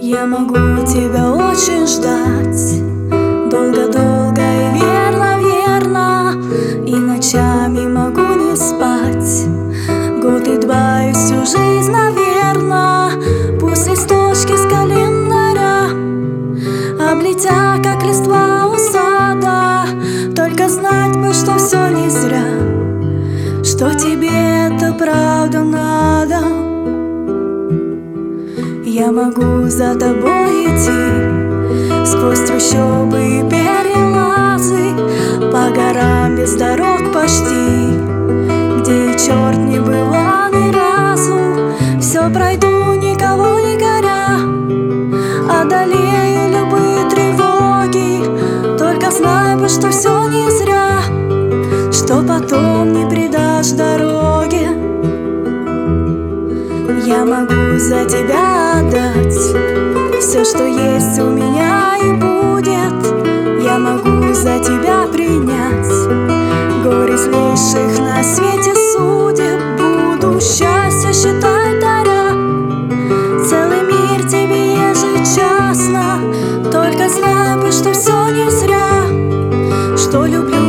Я могу тебя очень ждать, долго-долго и верно-верно, и ночами могу не спать, год и два и всю жизнь, наверно. Пусть листочки с календаря облетят, как листва у сада, только знать бы, что все не зря, что тебе это правда надо. Я могу за тобой идти сквозь трущобы и перелазы, по горам без дорог почти, где и черт не бывал ни разу. Все пройду, никого не горя, одолею любые тревоги, только знай бы, что все не зря, что потом не предашь дороге. Я могу за тебя отдать все, что есть у меня и будет. Я могу за тебя принять горе злейших на свете судеб. Буду счастье считать даря, целый мир тебе ежечасно, только знай бы, что все не зря, что люблю